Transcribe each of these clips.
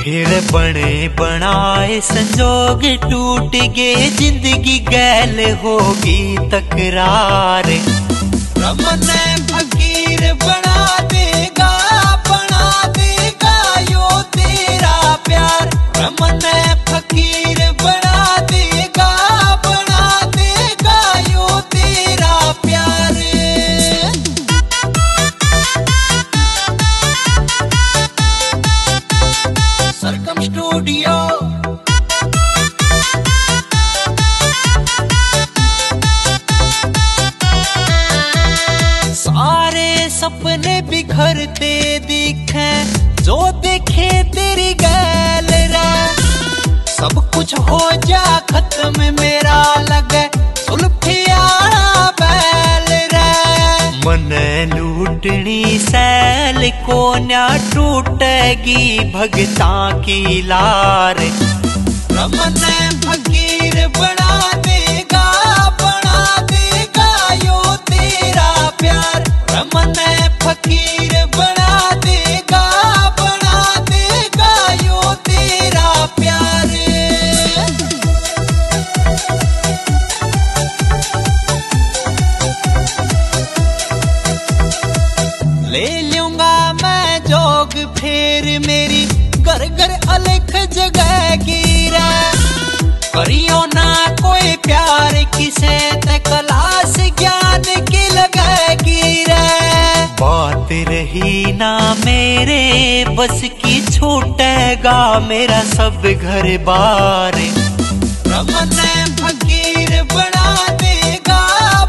फिर बने बनाए संजोग टूट गए, जिंदगी गैल होगी तकरार। रमन फकीर बना देगा यो तेरा प्यार। रमन फकीर बना देगा यो तेरा प्यार। सरगम स्टूडियो। सारे सपने बिखरते दिखे, जो देखे तेरी गैल रे। सब कुछ हो जा खत्म मेरा लगे सुल्फियाना बैल रे। मन लूटनी सैल को न्या टूटेगी भगता की लार। रमन फकीर बना देगा यो तेरा प्यार। रमन फकीर बना देगा यो तेरा प्यार। ले लूंगा मैं जोग फेर मेरी घर घर अलख जगह गिरा। करियो ना कोई प्यार किसे ते क्लास ज्ञान की लगेगी रे। बात रही ना मेरे बस की, छूटेगा मेरा सब घर बार। रमन फकीर बना देगा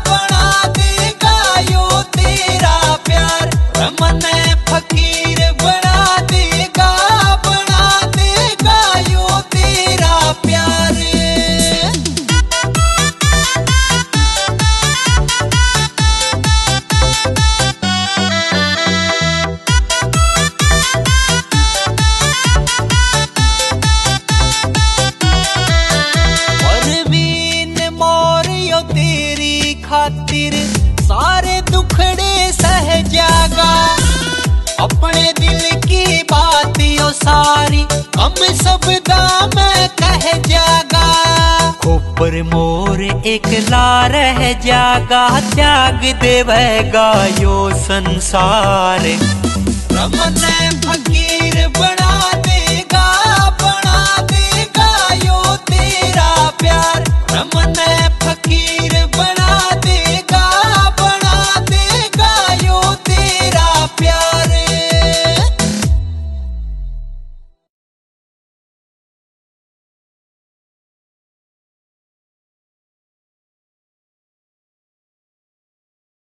यो तेरा प्यार। रमन फकीर बना देगा यो तेरा प्यार। खातिर सारे दुखड़े सह जागा। अपने दिल की बात यो सारी हम सब दाम कह जागा। खोपर मोर एक ला रह जागा, त्याग देवेगा यो संसार। रमन